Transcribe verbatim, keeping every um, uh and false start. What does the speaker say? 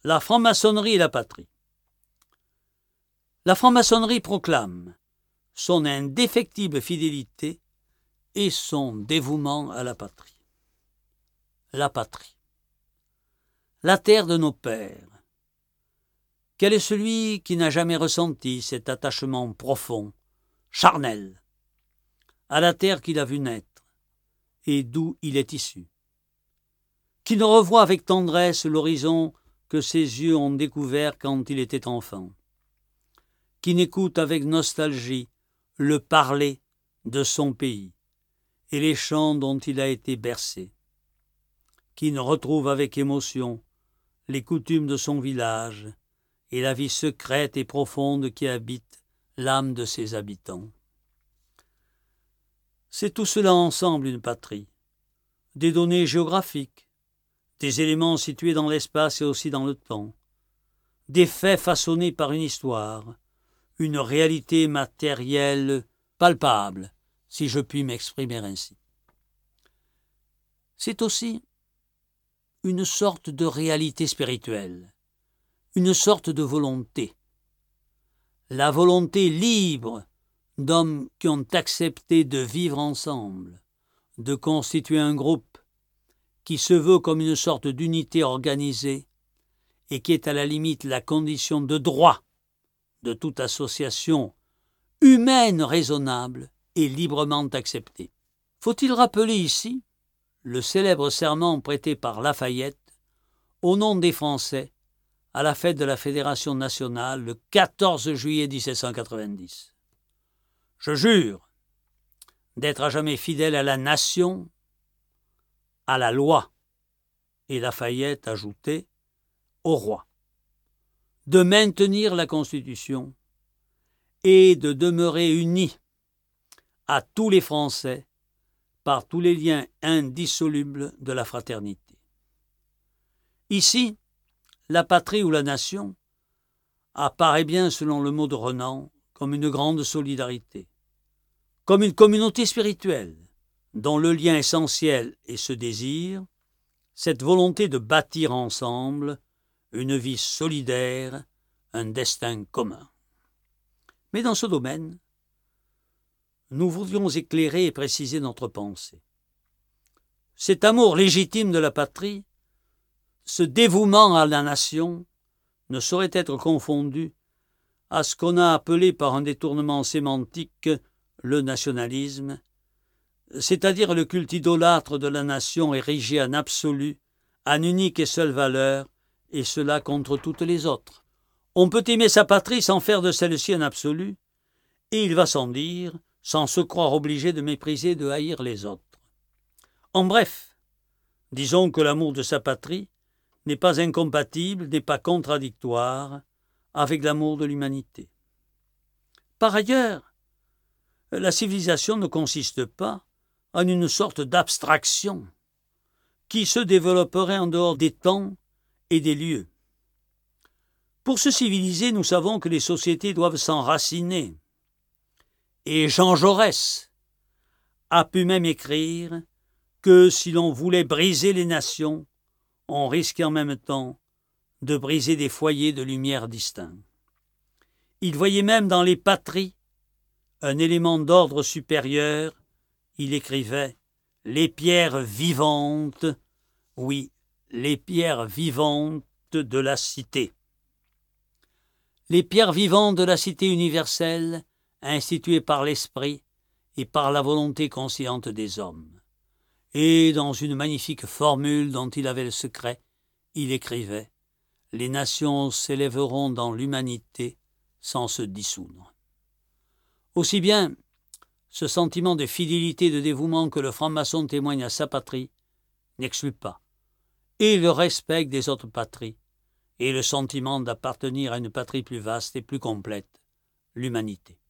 La franc-maçonnerie et la patrie. La franc-maçonnerie proclame son indéfectible fidélité et son dévouement à la patrie. La patrie. La terre de nos pères. Quel est celui qui n'a jamais ressenti cet attachement profond, charnel, à la terre qu'il a vu naître et d'où il est issu? Qui ne revoit avec tendresse l'horizon que ses yeux ont découvert quand il était enfant? Qui n'écoute avec nostalgie le parler de son pays et les chants dont il a été bercé? Qui ne retrouve avec émotion les coutumes de son village et la vie secrète et profonde qui habite l'âme de ses habitants? C'est tout cela ensemble une patrie, des données géographiques, des éléments situés dans l'espace et aussi dans le temps, des faits façonnés par une histoire, une réalité matérielle palpable, si je puis m'exprimer ainsi. C'est aussi une sorte de réalité spirituelle, une sorte de volonté. La volonté libre d'hommes qui ont accepté de vivre ensemble, de constituer un groupe qui se veut comme une sorte d'unité organisée et qui est à la limite la condition de droit de toute association humaine raisonnable et librement acceptée. Faut-il rappeler ici le célèbre serment prêté par Lafayette au nom des Français à la fête de la Fédération nationale le quatorze juillet mille sept cent quatre-vingt-dix. Je jure d'être à jamais fidèle à la nation, à la loi, et Lafayette ajoutait au roi, de maintenir la Constitution et de demeurer unis à tous les Français par tous les liens indissolubles de la fraternité. Ici, la patrie ou la nation apparaît bien, selon le mot de Renan, comme une grande solidarité, comme une communauté spirituelle dont le lien essentiel est ce désir, cette volonté de bâtir ensemble une vie solidaire, un destin commun. Mais dans ce domaine, nous voudrions éclairer et préciser notre pensée. Cet amour légitime de la patrie, ce dévouement à la nation, ne saurait être confondu à ce qu'on a appelé par un détournement sémantique le nationalisme, c'est-à-dire le culte idolâtre de la nation érigée en absolu, en unique et seule valeur, et cela contre toutes les autres. On peut aimer sa patrie sans faire de celle-ci un absolu, et il va sans dire, sans se croire obligé de mépriser et de haïr les autres. En bref, disons que l'amour de sa patrie n'est pas incompatible, n'est pas contradictoire avec l'amour de l'humanité. Par ailleurs, la civilisation ne consiste pas en une sorte d'abstraction qui se développerait en dehors des temps et des lieux. Pour se civiliser, nous savons que les sociétés doivent s'enraciner. Et Jean Jaurès a pu même écrire que si l'on voulait briser les nations, on risquait en même temps de briser des foyers de lumière distincts. Il voyait même dans les patries un élément d'ordre supérieur. Il écrivait « les pierres vivantes », oui, les pierres vivantes de la cité. Les pierres vivantes de la cité universelle, instituées par l'esprit et par la volonté consciente des hommes. Et dans une magnifique formule dont il avait le secret, il écrivait « les nations s'élèveront dans l'humanité sans se dissoudre ». Aussi bien, ce sentiment de fidélité et de dévouement que le franc-maçon témoigne à sa patrie n'exclut pas, et le respect des autres patries, et le sentiment d'appartenir à une patrie plus vaste et plus complète, l'humanité.